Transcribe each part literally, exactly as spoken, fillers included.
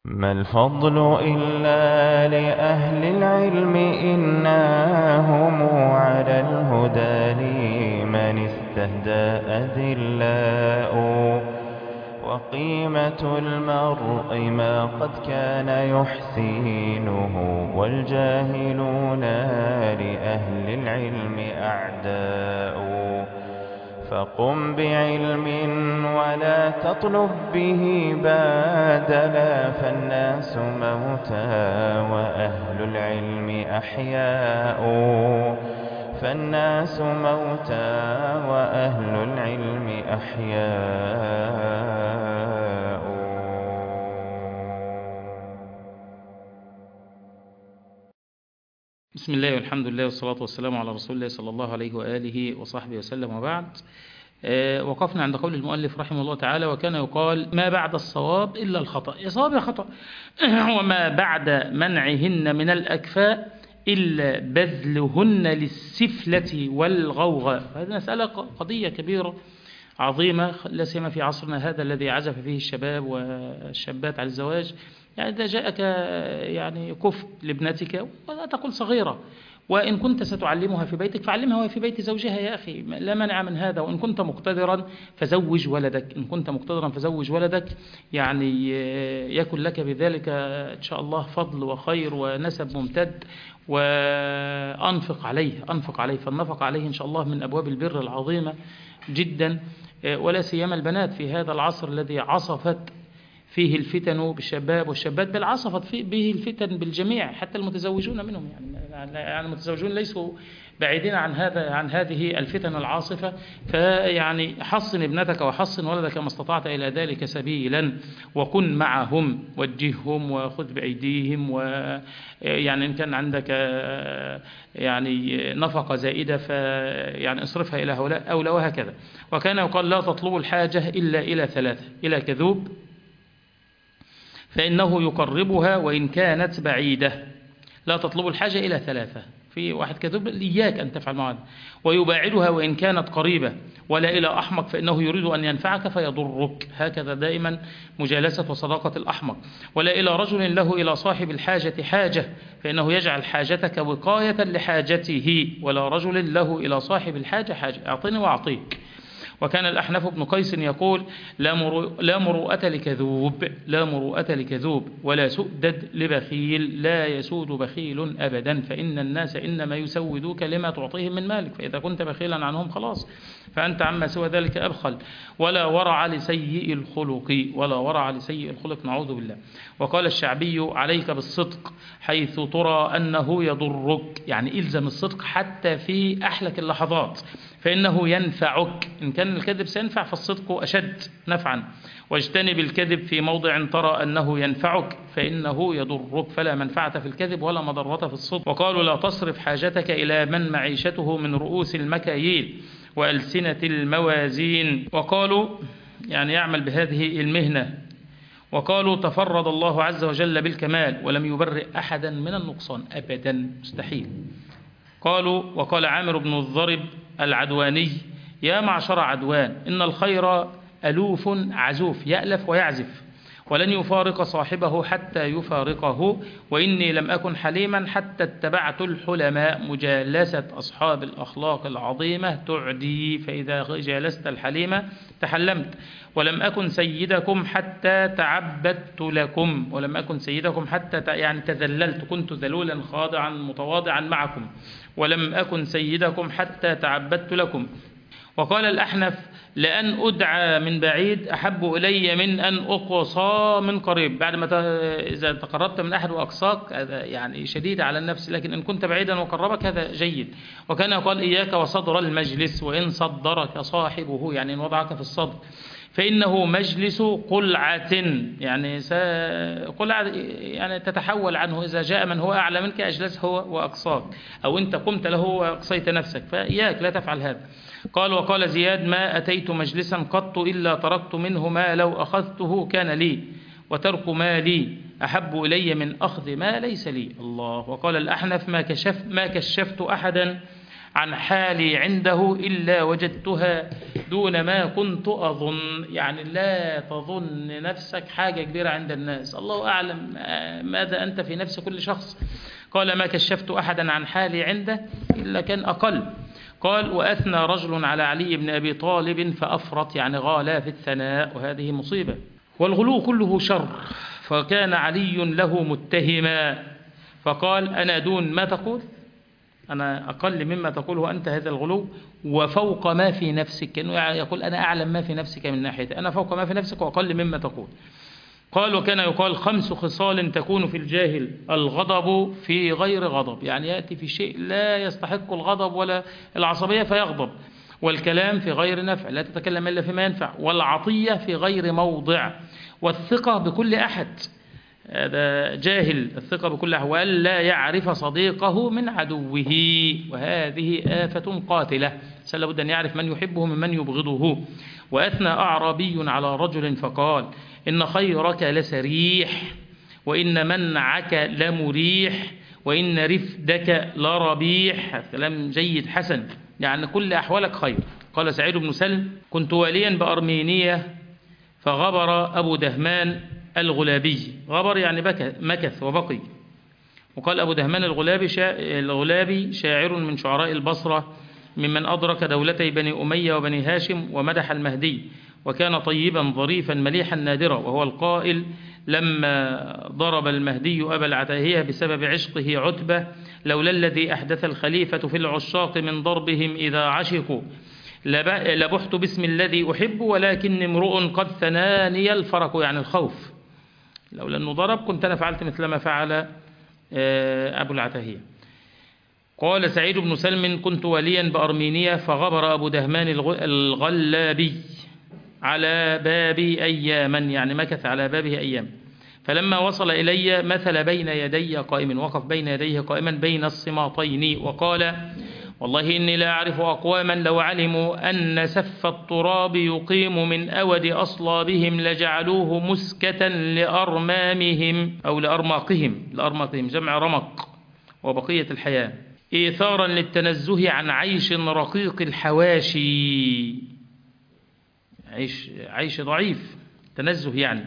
ما الفضل إلا لأهل العلم إنهم على الهدى لمن استهدى أذلاء وقيمة المرء ما قد كان يحسينه والجاهلون لأهل العلم أعداء فقم بعلم ولا تطلب به بادلا فالناس موتى وأهل العلم أحياء فالناس موتى وأهل العلم أحياء. بسم الله والحمد لله والصلاة والسلام على رسول الله صلى الله عليه وآله وصحبه وسلم. وبعد، آه وقفنا عند قول المؤلف رحمه الله تعالى: وكان يقال ما بعد الصواب إلا الخطأ، يا صواب يا خطأ. وما بعد منعهن من الأكفاء إلا بذلهن للسفلة والغوغاء. هذه مسألة قضية كبيرة عظيمة، لا سيما في عصرنا هذا الذي عزف فيه الشباب والشابات على الزواج. يعني إذا جاءك يعني كفء لابنتك ولا تقل صغيرة، وإن كنت ستعلمها في بيتك فعلمها وهي في بيت زوجها يا أخي، لا مانع من هذا. وإن كنت مقتدرا فزوج ولدك، إن كنت مقتدرا فزوج ولدك، يعني يكن لك بذلك إن شاء الله فضل وخير ونسب ممتد. وأنفق عليه أنفق عليه فالنفق عليه إن شاء الله من أبواب البر العظيمة جدا، ولا سيما البنات في هذا العصر الذي عصفت فيه الفتن بالشباب والشابات، بل عصفت فيه به الفتن بالجميع حتى المتزوجون منهم. يعني يعني المتزوجون ليسوا بعيدين عن هذا عن هذه الفتن العاصفة. فيعني حصن ابنتك وحصن ولدك ما استطعت إلى ذلك سبيلا، وكن معهم، وجههم وخذ بأيديهم، ويعني إن كان عندك يعني نفقة زائدة فيعني اصرفها إلى هؤلاء أو لا، وهكذا. وكان يقال: لا تطلب الحاجة إلا إلى ثلاثة: إلى كذوب فإنه يقربها وإن كانت بعيدة. لا تطلب الحاجة إلى ثلاثة: في واحد كذوب إياك أن تفعل معه، ويباعدها وإن كانت قريبة، ولا إلى أحمق فإنه يريد أن ينفعك فيضرك. هكذا دائما مجالسة وصداقة الأحمق. ولا إلى رجل له إلى صاحب الحاجة حاجة فإنه يجعل حاجتك وقاية لحاجته، ولا رجل له إلى صاحب الحاجة حاجة، أعطني وأعطيك. وكان الأحنف بن قيس يقول: لا مروءة لكذوب لا مروءة لكذوب ولا سؤدد لبخيل، لا يسود بخيل أبدا، فإن الناس إنما يسودوك لما تعطيهم من مالك، فإذا كنت بخيلا عنهم خلاص فأنت عما سوى ذلك أبخل. ولا ورع لسيء الخلق ولا ورع لسيء الخلق نعوذ بالله. وقال الشعبي: عليك بالصدق حيث ترى أنه يضرك، يعني إلزم الصدق حتى في أحلك اللحظات فإنه ينفعك. إن كان الكذب سينفع فالصدق أشد نفعا. واجتنب الكذب في موضع ترى أنه ينفعك فإنه يضرك، فلا منفعة في الكذب ولا مضرة في الصدق. وقالوا: لا تصرف حاجتك إلى من معيشته من رؤوس المكاييل وألسنة الموازين. وقالوا يعني يعمل بهذه المهنة. وقالوا: تفرد الله عز وجل بالكمال ولم يبرئ أحدا من النقصان أبدا، مستحيل. قالوا: وقال عامر بن الضرب العدواني: يا معشر عدوان، إن الخير ألوف عزوف، يألف ويعزف، ولن يفارق صاحبه حتى يفارقه، وإني لم أكن حليما حتى اتبعت الحلماء، مجالسة أصحاب الأخلاق العظيمة تعدي، فإذا جالست الحليمة تحلمت. ولم أكن سيدكم حتى تعبدت لكم ولم أكن سيدكم حتى يعني تذللت، كنت ذلولا خاضعا متواضعا معكم. ولم أكن سيدكم حتى تعبدت لكم. وقال الأحنف: لأن أدعى من بعيد أحب إلي من أن أقصى من قريب. بعد ما إذا تقربت من أحد وأقصاك هذا يعني شديد على النفس، لكن إن كنت بعيدا وقربك هذا جيد. وكان يقال: إياك وصدر المجلس، وإن صدرك صاحبه، يعني إن وضعك في الصدر، فإنه مجلس قلعة، يعني قلعة يعني تتحول عنه، إذا جاء من هو أعلى منك أجلس هو وأقصاك، أو أنت قمت له وأقصيت نفسك، فإياك لا تفعل هذا. قال: وقال زياد: ما أتيت مجلسا قط إلا تركت منه ما لو أخذته كان لي، وترك ما لي أحب إلي من أخذ ما ليس لي. الله. وقال الأحنف: ما كشف ما كشفت أحدا عن حالي عنده إلا وجدتها دون ما كنت أظن. يعني لا تظن نفسك حاجة كبيرة عند الناس، الله أعلم ماذا أنت في نفس كل شخص. قال ما كشفت أحدا عن حالي عنده إلا كان أقل. قال وأثنى رجل على علي بن أبي طالب فأفرط، يعني غالى في الثناء، وهذه مصيبة. والغلو كله شر، فكان علي له متهما فقال أنا دون ما تقول، أنا أقل مما تقوله أنت هذا الغلو، وفوق ما في نفسك، كأنه يقول أنا أعلم ما في نفسك من ناحية، أنا فوق ما في نفسك وأقل مما تقول. قال وكان يقال خمس خصال تكون في الجاهل: الغضب في غير غضب، يعني يأتي في شيء لا يستحق الغضب ولا العصبية فيغضب، والكلام في غير نفع، لا تتكلم إلا فيما ينفع، والعطية في غير موضع، والثقة بكل أحد، هذا جاهل الثقة بكل أحد، وألا يعرف صديقه من عدوه، وهذه آفة قاتلة، سلبد أن يعرف من يحبه ممن يبغضه. وأثنى أعرابي على رجل فقال إن خيرك لسريح، وإن منعك لمريح، وإن رفدك لربيح. كلام جيد حسن، يعني كل أحوالك خير. قال سعيد بن سلم كنت واليا بأرمينية فغبر أبو دهمان الغلابي، غبر يعني بكى مكث وبقي. وقال أبو دهمان الغلابي, شا... الغلابي شاعر من شعراء البصرة ممن أدرك دولتي بني أمية وبني هاشم، ومدح المهدي، وكان طيبا ظريفا مليحا نادرا، وهو القائل لما ضرب المهدي أبا العتاهية بسبب عشقه عتبة: لولا الذي أحدث الخليفة في العشاق من ضربهم إذا عشقوا لبحت باسم الذي أحب، ولكن امرؤ قد ثناني الفرق، يعني الخوف، لولا أنه ضرب كنت أنا فعلت مثل ما فعل أبو العتاهية. قال سعيد بن سلم كنت وليا بأرمينية فغبر أبو دهمان الغلابي على بابي أياما، يعني مكث على بابه أيام، فلما وصل إلي مثل بين يدي قائما، وقف بين يديه قائما بين الصماطين، وقال والله إني لا أعرف أقواما لو علموا أن سف التراب يقيم من أود أصلابهم لجعلوه مسكة لأرمامهم أو لأرماقهم، لأرماقهم جمع رمق وبقية الحياة، إيثارا للتنزه عن عيش رقيق الحواشي، عيش, عيش ضعيف، تنزه يعني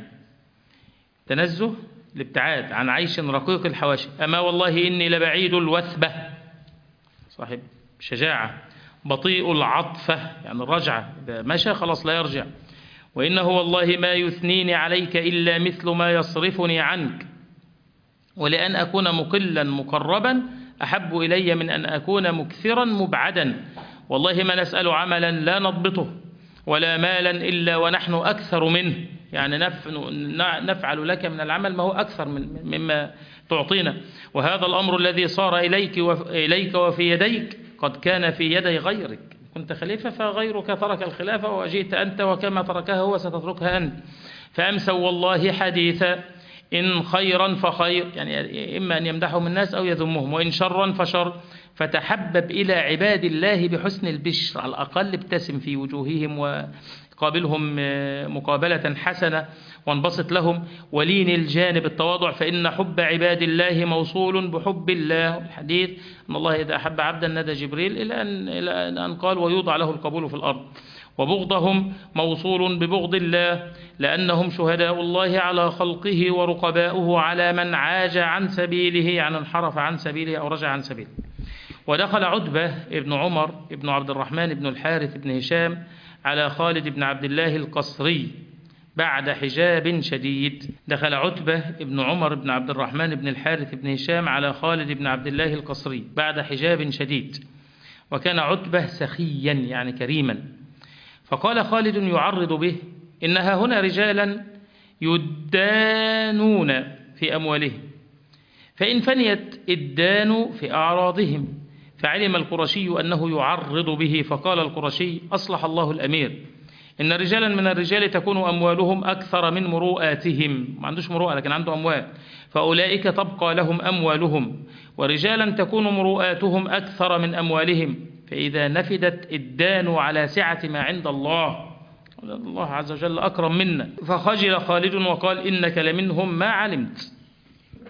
تنزه الابتعاد عن عيش رقيق الحواشي. أما والله إني لبعيد الوثبة، صاحب شجاعة، بطيء العطفة يعني الرجعة، إذا مشى خلاص لا يرجع، وإنه والله ما يثنيني عليك إلا مثل ما يصرفني عنك، ولأن أكون مقلا مقربا أحب إلي من أن أكون مكثرا مبعدا، والله ما نسأل عملا لا نضبطه ولا مالا إلا ونحن أكثر منه، يعني نفعل لك من العمل ما هو أكثر من مما تعطينا، وهذا الأمر الذي صار إليك وإليك وفي يديك قد كان في يدي غيرك، كنت خليفة فغيرك ترك الخلافة وجئت أنت، وكما تركها هو ستتركها أنت، فأمسوا والله حديثا إن خيرا فخير، يعني إما أن يمدحهم الناس أو يذمهم، وإن شرا فشر، فتحبب إلى عباد الله بحسن البشر، على الأقل ابتسم في وجوههم وقابلهم مقابلة حسنة وانبسط لهم، ولين الجانب التواضع، فإن حب عباد الله موصول بحب الله. الحديث أن الله إذا أحب عبدا نادى جبريل إلى أن, إلى أن قال ويوضع له القبول في الأرض، وبغضهم موصول ببغض الله، لأنهم شهداء الله على خلقه ورقباؤه على من عاج عن سبيله، يعني انحرف عن سبيله أو رجع عن سبيله. ودخل عتبة ابن عمر ابن عبد الرحمن ابن الحارث ابن هشام على خالد بن عبد الله القصري بعد حجاب شديد. دخل عتبة ابن عمر ابن عبد الرحمن ابن الحارث ابن هشام على خالد بن عبد الله القصري بعد حجاب شديد، وكان عتبة سخيا يعني كريما، فقال خالد يعرض به: إنها هنا رجالا يدانون في أموالهم، فإن فنيت الدان في أعراضهم. فعلم القرشي أنه يعرض به، فقال القرشي: أصلح الله الأمير، إن رجالا من الرجال تكون أموالهم أكثر من مروءاتهم، ما عندوش مروءة لكن عنده أموال، فأولئك تبقى لهم أموالهم، ورجالا تكون مروءاتهم أكثر من أموالهم، فإذا نفدت الدان على سعة ما عند الله، الله عز وجل أكرم منا. فخجل خالد وقال: إنك لمنهم ما علمت،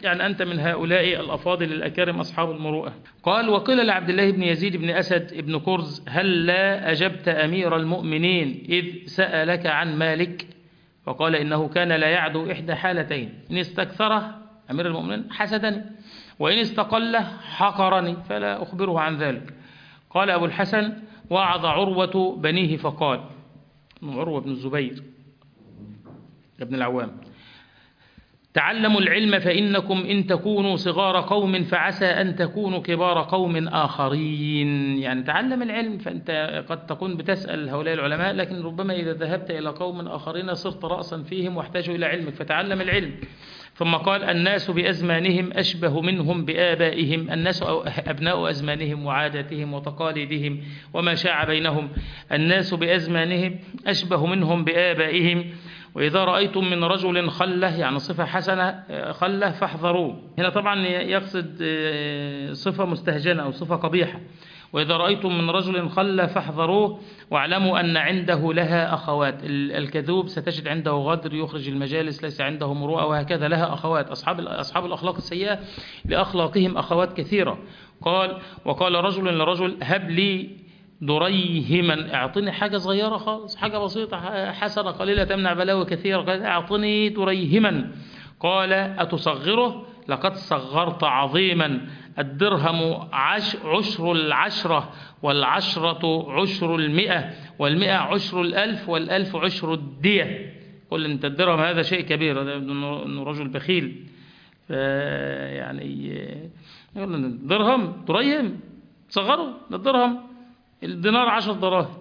يعني أنت من هؤلاء الأفاضل الأكارم أصحاب المروءة. قال وقيل لعبد الله بن يزيد بن أسد بن كرز هل لا أجبت أمير المؤمنين إذ سألك عن مالك؟ فقال إنه كان لا يعدو إحدى حالتين، إن استكثره أمير المؤمنين حسدني، وإن استقله حقرني فلا أخبره عن ذلك. قال أبو الحسن وعظ عروة بنيه فقال، عروة بن الزبير ابن العوام، تعلموا العلم فإنكم إن تكونوا صغار قوم فعسى أن تكونوا كبار قوم آخرين. يعني تعلم العلم، فأنت قد تكون بتسأل هؤلاء العلماء، لكن ربما إذا ذهبت إلى قوم آخرين صرت رأسا فيهم واحتاجوا إلى علمك، فتعلم العلم. ثم قال الناس بأزمانهم أشبه منهم بآبائهم، الناس أبناء أزمانهم وعاداتهم وتقاليدهم وما شاع بينهم، الناس بأزمانهم أشبه منهم بآبائهم، وإذا رأيتم من رجل خلة يعني صفة حسنة خلة فاحذروه. هنا طبعا يقصد صفة مستهجنة أو صفة قبيحة. وإذا رأيتم من رجل خلة فاحذروه واعلموا أن عنده لها أخوات. الكذوب ستجد عنده غدر يخرج المجالس، ليس عنده مروءة، وهكذا لها أخوات. أصحاب أصحاب الأخلاق السيئة لأخلاقهم أخوات كثيرة. قال وقال رجل لرجل هب لي دريهما، اعطني حاجة صغيرة خالص، حاجة بسيطة حسنة قليلة تمنع بلاوي كثيرة، قال اعطني دريهما. قال أتصغره؟ لقد صغرت عظيما، الدرهم عش عشر العشرة، والعشرة عشر المئة، والمئة عشر الألف، والألف عشر الدية. قل أنت الدرهم هذا شيء كبير، أنه رجل بخيل يعني درهم دريهم صغروا الدرهم، الدينار عشر دراهم،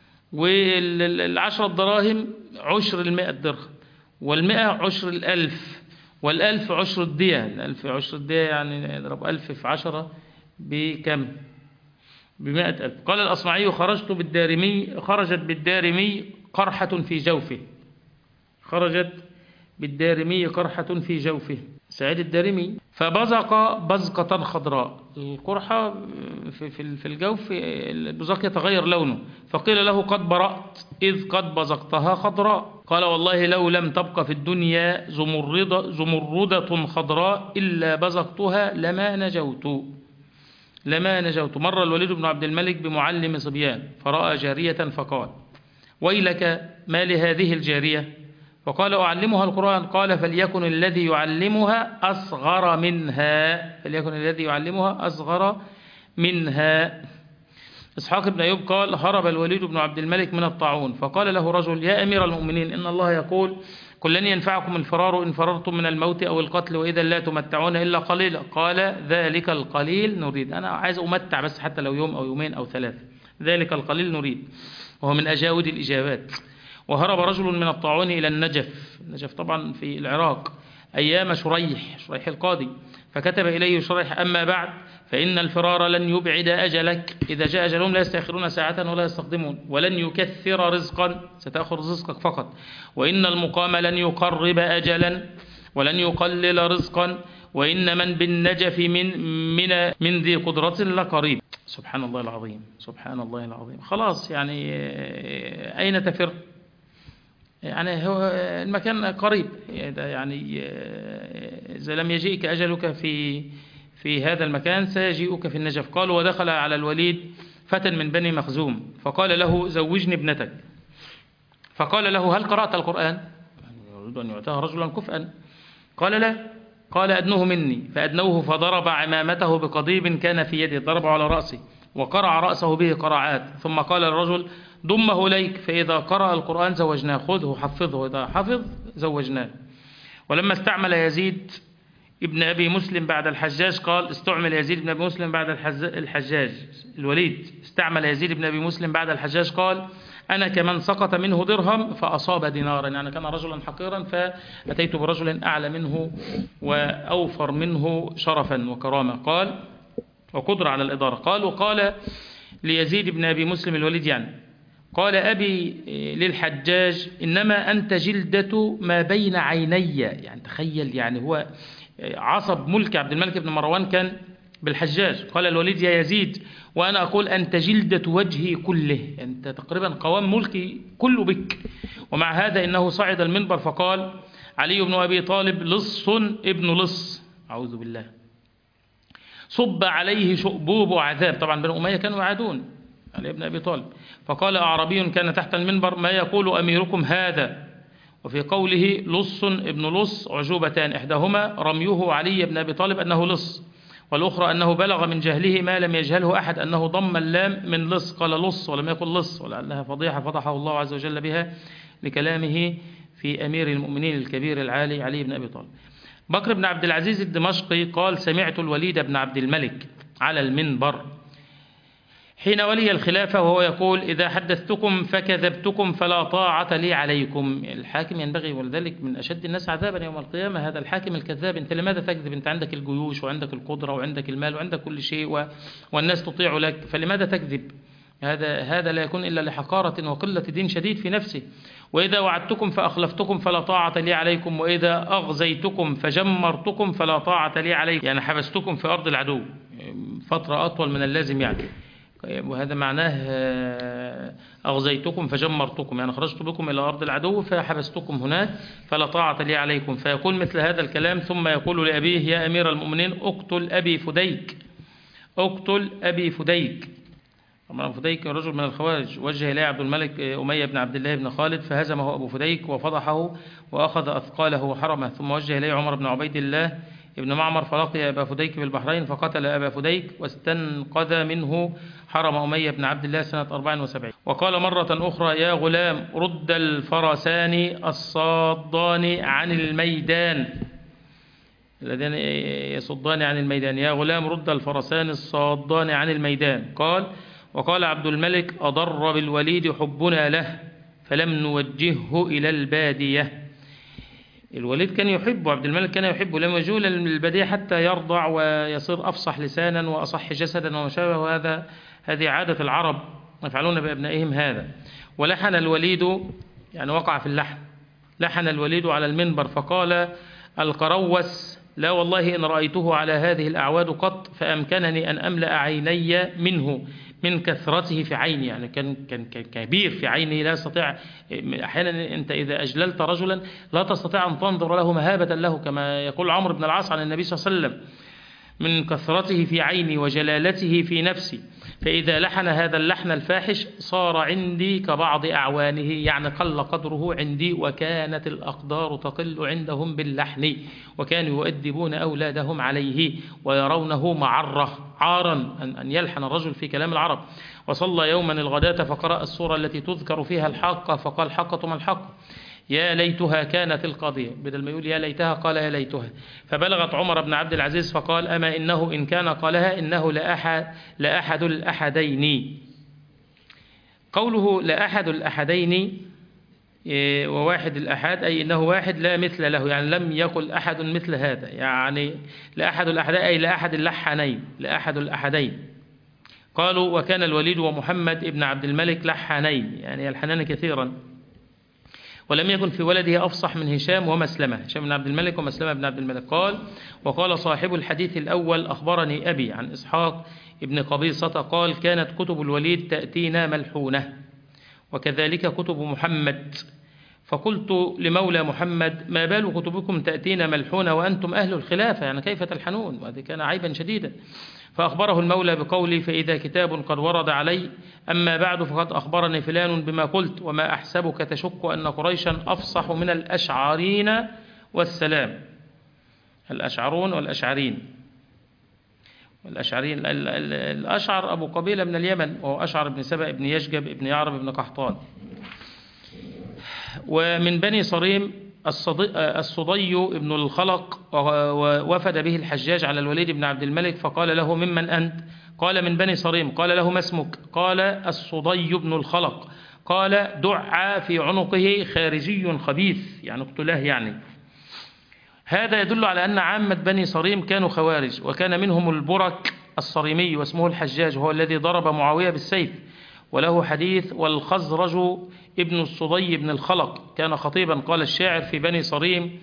والعشرة دراهم عشر المئة درهم، والمئة عشر الألف، والألف عشر الدية. الألف عشر الدية يعني نضرب ألف في عشرة بكم؟ بمئة ألف. قال الأصمعي خرجت بالدارمي خرجت بالدارمي قرحة في جوفه، خرجت بالدارمي قرحة في جوفه، سعيد الدارمي، فبزق بزقة خضراء. القرحة في في الجوف البزق يتغير لونه، فقيل له قد برأت إذ قد بزقتها خضراء. قال والله لو لم تبقى في الدنيا زمردة, زمردة خضراء إلا بزقتها لما نجوت لما نجوت. مر الوليد بن عبد الملك بمعلم صبيان فرأى جارية فقال ويلك ما لهذه الجارية؟ فقال أعلمها القرآن. قال فليكن الذي يعلمها أصغر منها فليكن الذي يعلمها أصغر منها. إسحاق بن أيوب قال هرب الوليد بن عبد الملك من الطاعون، فقال له رجل يا أمير المؤمنين إن الله يقول قل لن ينفعكم الفرار إن فررتم من الموت أو القتل وإذا لا تمتعون إلا قليلا. قال ذلك القليل نريد، أنا عايز أمتع بس حتى لو يوم أو يومين أو ثلاثة، ذلك القليل نريد، وهو من أجاود الإجابات. وهرب رجل من الطاعون إلى النجف، النجف طبعا في العراق، أيام شريح شريح القاضي، فكتب إليه شريح أما بعد فإن الفرار لن يبعد أجلك، إذا جاء أجلهم لا يستأخرون ساعة ولا يستقدمون، ولن يكثر رزقا ستأخذ رزقك فقط، وإن المقام لن يقرب أجلا ولن يقلل رزقا، وإن من بالنجف من من من ذي قدرة لقريب. سبحان الله العظيم سبحان الله العظيم. خلاص يعني أين تفر؟ يعني هو المكان قريب، يعني إذا لم يجيئك أجلك في في هذا المكان سيجيئك في النجف. قالوا ودخل على الوليد فتى من بني مخزوم فقال له زوجني ابنتك، فقال له هل قرأت القرآن؟ يريد أن يعطيها رجلا كفءا. قال لا. قال أدنوه مني، فأدنوه فضرب عمامته بقضيب كان في يده، ضربه على رأسه وقرع رأسه به قرعات، ثم قال الرجل ضمه إليك فإذا قرأ القرآن زوجناه، خذه حفظه، إذا حفظ زوجناه. ولما استعمل يزيد ابن أبي مسلم بعد الحجاج قال استعمل يزيد بن أبي مسلم بعد الحجاج الوليد استعمل يزيد بن أبي مسلم بعد الحجاج قال أنا كمن سقط منه درهم فأصاب دينارا، يعني كان رجلا حقيرا فأتيت برجل أعلى منه وأوفر منه شرفا وكرامة. قال وقدر على الإدارة. قال وقال ليزيد بن أبي مسلم الوليد يعني قال أبي للحجاج إنما أنت جلدة ما بين عيني، يعني تخيل، يعني هو عصب ملك عبد الملك بن مروان كان بالحجاج. قال الوليد يا يزيد وأنا أقول أنت جلدة وجهي كله، أنت تقريبا قوام ملكي كله بك. ومع هذا إنه صعد المنبر فقال علي بن أبي طالب لص ابن لص، أعوذ بالله. صب عليه شؤبوب عذاب. طبعا بنو أمية كانوا يعادون علي بن أبي طالب. فقال أعرابي كان تحت المنبر: ما يقول أميركم هذا؟ وفي قوله لص ابن لص عجوبتان، إحداهما رميه علي بن أبي طالب أنه لص، والأخرى أنه بلغ من جهله ما لم يجهله أحد، أنه ضم اللام من لص قال لص ولم يقل لص، ولعلها فضيحة فضحه الله عز وجل بها لكلامه في أمير المؤمنين الكبير العالي علي بن أبي طالب. بكر بن عبد العزيز الدمشقي قال: سمعت الوليد بن عبد الملك على المنبر حين ولي الخلافة وهو يقول: إذا حدثتكم فكذبتكم فلا طاعة لي عليكم. الحاكم ينبغي، ولذلك من أشد الناس عذابا يوم القيامة هذا الحاكم الكذاب. أنت لماذا تكذب؟ أنت عندك الجيوش وعندك القدرة وعندك المال وعندك كل شيء و... والناس تطيع لك، فلماذا تكذب؟ هذا هذا لا يكون إلا لحقارة وقلة دين شديد في نفسه. وإذا وعدتكم فأخلفتكم فلا طاعة لي عليكم، وإذا أغزيتكم فجمرتكم فلا طاعة لي عليكم. يعني حبستكم في أرض العدو فترة أطول من اللازم يعني، وهذا معناه أغزيتكم فجمرتكم، يعني خرجت بكم إلى أرض العدو فحبستكم هناك فلا طاعة لي عليكم. فيقول مثل هذا الكلام ثم يقول لأبيه: يا أمير المؤمنين اقتل أبي فديك، اقتل أبي فديك. طبعا فديك رجل من الخوارج، وجه إليه عبد الملك أمية بن عبد الله بن خالد فهزمه أبو فديك وفضحه وأخذ أثقاله وحرمه. ثم وجه إليه عمر بن عبيد الله ابن معمر فلقي أبا فديك بالبحرين فقتل أبا فديك واستنقذ منه حرم أمية بن عبد الله سنة أربع وسبعين. وقال مرة أخرى: يا غلام رد الفرسان الصادان عن الميدان، الذين يصدان عن الميدان، يا غلام رد الفرسان الصادان عن الميدان. قال: وقال عبد الملك: أضر بالوليد حبنا له فلم نوجهه إلى البادية. الوليد كان يحبه، عبد الملك كان يحبه، لم يجوه للبادية حتى يرضع ويصير أفصح لسانا وأصح جسدا وما شابه. وهذا هذه عادة العرب يفعلون بأبنائهم هذا. ولحن الوليد، يعني وقع في اللحن، لحن الوليد على المنبر فقال القروس: لا والله إن رأيته على هذه الأعواد قط فأمكنني أن أملأ عيني منه من كثرته في عيني. يعني كان كان كبير في عيني، لا يستطيع. أحيانا أنت إذا أجللت رجلا لا تستطيع أن تنظر له مهابة له، كما يقول عمرو بن العاص عن النبي صلى الله عليه وسلم: من كثرته في عيني وجلالته في نفسي، فإذا لحن هذا اللحن الفاحش صار عندي كبعض أعوانه، يعني قل قدره عندي، وكانت الأقدار تقل عندهم باللحن، وكانوا يؤدبون أولادهم عليه ويرونه معرة عارا أن يلحن الرجل في كلام العرب. وصلى يوما الغداة فقرأ السورة التي تذكر فيها الحاقة فقال: حقة ما الحق؟ يا ليتها كانت القاضية، بدل ما يقول يا ليتها قال يا ليتها. فبلغت عمر بن عبد العزيز فقال: أما إنه إن كان قالها إنه لأحد, لأحد الأحدين. قوله لأحد الأحدين وواحد الأحد أي إنه واحد لا مثل له، يعني لم يقل أحد مثل هذا، يعني لأحد الأحدين أي لأحد اللحنين، لأحد الأحدين. قالوا: وكان الوليد ومحمد ابن عبد الملك لحنين، يعني يلحنان كثيرا، ولم يكن في ولده أفصح من هشام ومسلمة، هشام بن عبد الملك ومسلمة بن عبد الملك. قال: وقال صاحب الحديث الأول: أخبرني أبي عن إسحاق ابن قبيصة قال: كانت كتب الوليد تأتينا ملحونة، وكذلك كتب محمد. فقلت لمولى محمد: ما بال كتبكم تأتينا ملحونة وأنتم أهل الخلافة، يعني كيف تلحنون؟ وهذا كان عيبا شديدا. فأخبره المولى بقولي: فإذا كتاب قد ورد علي، أما بعد فقد أخبرني فلان بما قلت، وما أحسبك تشك أن قريشا أفصح من الأشعارين والسلام. الأشعرون والأشعرين والأشعرين الأشعر أبو قبيلة من اليمن، وهو أشعر بن سبأ بن يشجب بن يعرب بن قحطان. ومن بني صريم الصدي بن الخلق، ووفد به الحجاج على الوليد بن عبد الملك فقال له: ممن أنت؟ قال: من بني صريم. قال له: ما اسمك؟ قال: الصدي بن الخلق. قال: دع في عنقه خارجي خبيث، يعني اقتلاه. يعني هذا يدل على أن عامة بني صريم كانوا خوارج، وكان منهم البرك الصريمي واسمه الحجاج، هو الذي ضرب معاوية بالسيف، وله حديث: والخزرج ابن الصدي بن الخلق كان خطيبا. قال الشاعر في بني صريم: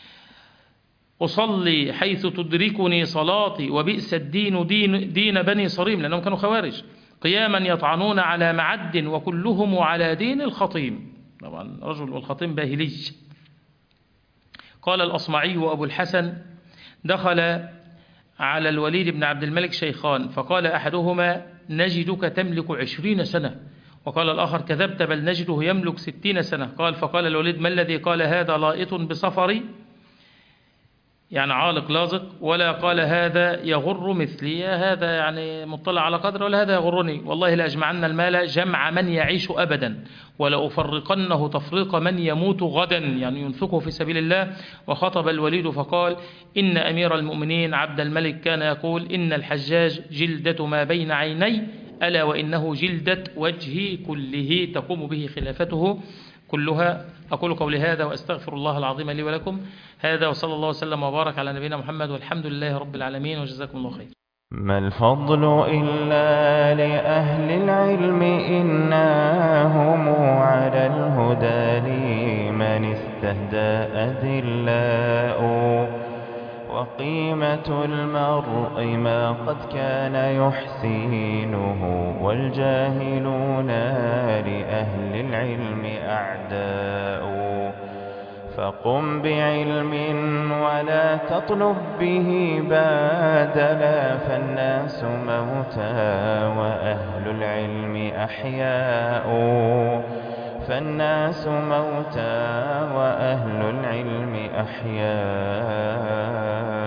أصلي حيث تدركني صلاتي وبئس الدين دين, دين بني صريم، لأنهم كانوا خوارج، قياما يطعنون على معد وكلهم على دين الخطيم. طبعا رجل والخطيم باهلي. قال الأصمعي وأبو الحسن: دخل على الوليد بن عبد الملك شيخان، فقال أحدهما: نجدك تملك عشرين سنة، وقال الآخر: كذبت، بل نجده يملك ستين سنة. قال فقال الوليد: ما الذي قال هذا لائط بسفري، يعني عالق لازق، ولا قال هذا يغر مثلي، هذا يعني مطلع على قدر، ولا هذا يغرني، والله لأجمعن المال جمع من يعيش أبدا، ولأفرقنه تفريق من يموت غدا، يعني ينفقه في سبيل الله. وخطب الوليد فقال: إن أمير المؤمنين عبد الملك كان يقول: إن الحجاج جلدة ما بين عيني، ألا وإنه جلدة وجهي كله تقوم به خلافته كلها. أقول قولي هذا وأستغفر الله العظيم لي ولكم. هذا وصلى الله وسلم وبارك على نبينا محمد، والحمد لله رب العالمين، وجزاكم الله خير. ما الفضل إلا لأهل العلم، إنا هم على الهدى لمن استهدى أذلاء، وقيمة المرء ما قد كان يحسينه، والجاهلون لأهل العلم أعداء. فقم بعلم ولا تطلب به بادلا، فالناس موتى وأهل العلم أحياء، فالناس موتى وأهل العلم أحياء.